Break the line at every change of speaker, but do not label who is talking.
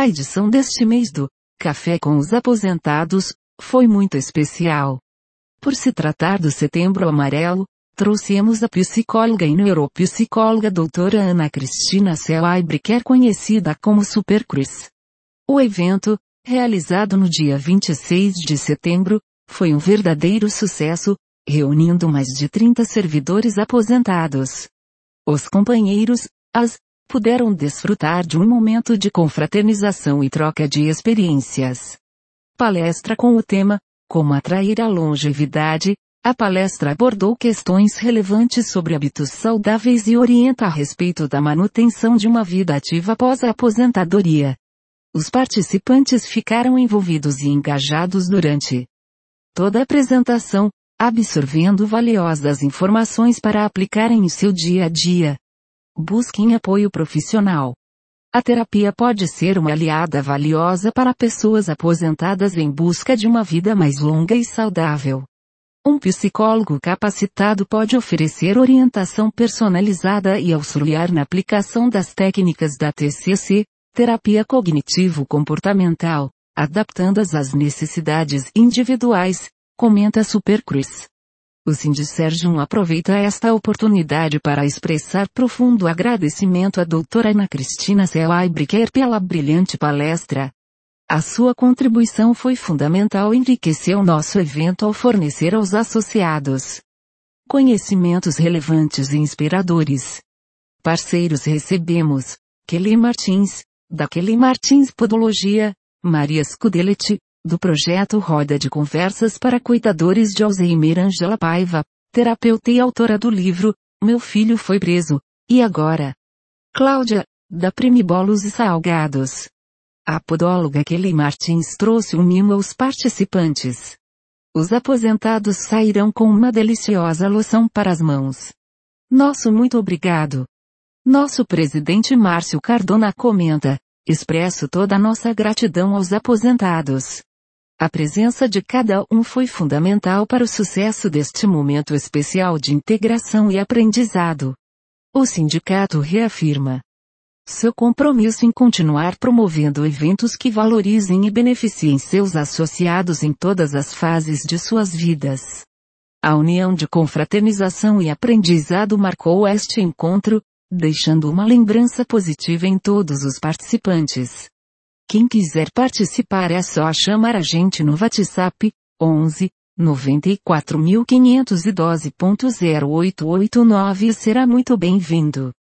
A edição deste mês do Café com os Aposentados foi muito especial. Por se tratar do Setembro Amarelo, trouxemos a psicóloga e neuropsicóloga doutora Ana Cristina Seilhaber, conhecida como Super Cris. O evento, realizado no dia 26 de setembro, foi um verdadeiro sucesso, reunindo mais de 30 servidores aposentados. Os companheiros, puderam desfrutar de um momento de confraternização e troca de experiências. Palestra com o tema Como atrair a longevidade. A palestra abordou questões relevantes sobre hábitos saudáveis e orienta a respeito da manutenção de uma vida ativa após a aposentadoria. Os participantes ficaram envolvidos e engajados durante toda a apresentação, absorvendo valiosas informações para aplicarem em seu dia a dia. Busquem apoio profissional. A terapia pode ser uma aliada valiosa para pessoas aposentadas em busca de uma vida mais longa e saudável. Um psicólogo capacitado pode oferecer orientação personalizada e auxiliar na aplicação das técnicas da TCC, terapia cognitivo-comportamental, adaptando-as às necessidades individuais, comenta Super Cris. O Sindsergium aproveita esta oportunidade para expressar profundo agradecimento à doutora Ana Cristina Seilhaber pela brilhante palestra. A sua contribuição foi fundamental e enriqueceu nosso evento ao fornecer aos associados conhecimentos relevantes e inspiradores. Parceiros recebemos Kelly Martins, da Kelly Martins Podologia, Maria Scudelet, do projeto Roda de Conversas para Cuidadores de Alzheimer, Angela Paiva, terapeuta e autora do livro Meu Filho Foi Preso, e Agora? Cláudia, da Primibolos e Salgados. A podóloga Kelly Martins trouxe um mimo aos participantes. Os aposentados sairão com uma deliciosa loção para as mãos. Nosso muito obrigado. Nosso presidente Márcio Cardona comenta: expresso toda a nossa gratidão aos aposentados. A presença de cada um foi fundamental para o sucesso deste momento especial de integração e aprendizado. O sindicato reafirma seu compromisso em continuar promovendo eventos que valorizem e beneficiem seus associados em todas as fases de suas vidas. A união de confraternização e aprendizado marcou este encontro, deixando uma lembrança positiva em todos os participantes. Quem quiser participar é só chamar a gente no WhatsApp, 11 94.512.0889 e será muito bem-vindo.